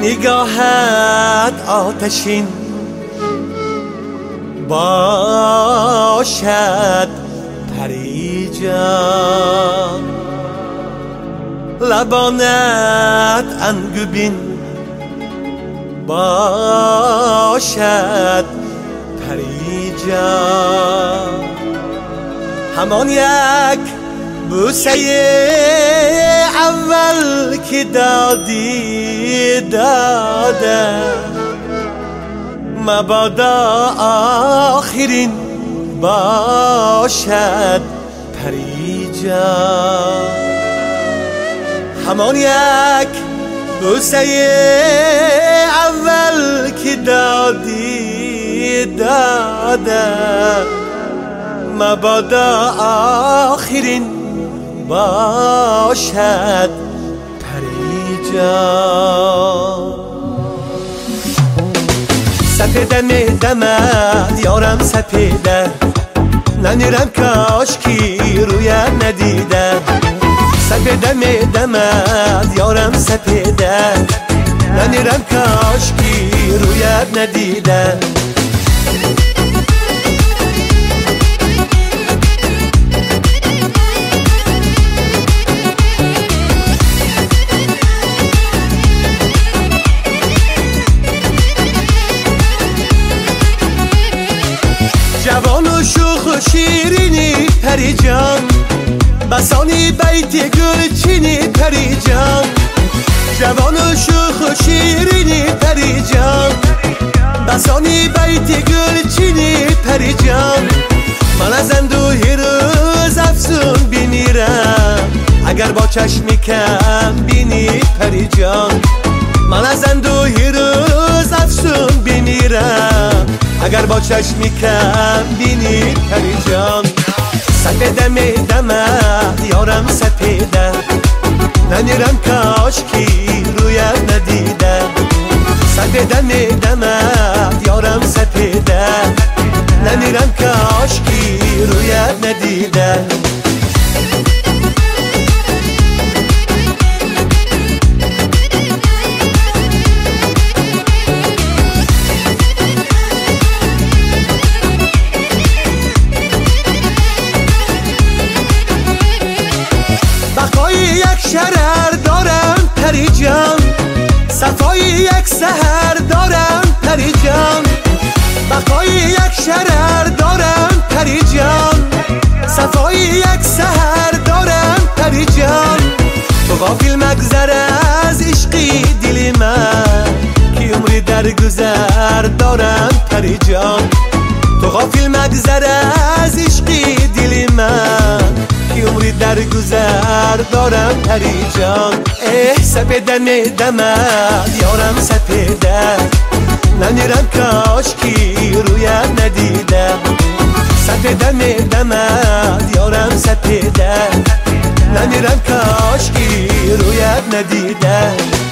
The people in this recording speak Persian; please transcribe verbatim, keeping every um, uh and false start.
نگاهت آتشین باشد پریجان، لبانت انگبین باشد پریجان، همان یک بوسه اول که دادی داده، مبادا آخرین باشد پریجان، همان یک بوسه اول که دادی داده، مبادا آخرین باشد پریجان. سپیده می دمد یارم سپیده، نمیرم کاشکی رویت ندیده، سپیده می دمد یارم سپیده، نمیرم کاشکی رویت ندیده. جوان و شوخ و شیرینی پریجان، بسانی بیت گلچینی پریجان، جوان و شوخ و شیرینی پریجان، بسانی بیت گلچینی پریجان، من از اندوهی روز افسون بمیرم اگر با چشمی کم بینی پریجان، من از اندوهی روز افسون بمیرم اگر با چشمی کم بینی پریجان. سپیده می دمد یارم سپیده، نمیرم کاشکی رویت ندیده، سپیده می دمد یارم سپیده، نمیرم کاشکی رویت ندیده. بقای یک شرر دارم پریجان، صفای یک سحر دارم پریجان، بقای یک شرر دارم پریجان، صفای یک سحر دارم پریجان، تو غافل مگذر از عشقی دل من که عمری در گذر دارم پریجان، تو غافل مگذر از عشقی دل من که عمری در گذر دارم پریجان. اه سپیده می دمد یارم سپیده، نمیرم کاشکی رویت ندیده، سپیده می دمد یارم سپیده، نمیرم کاشکی رویت ندیده.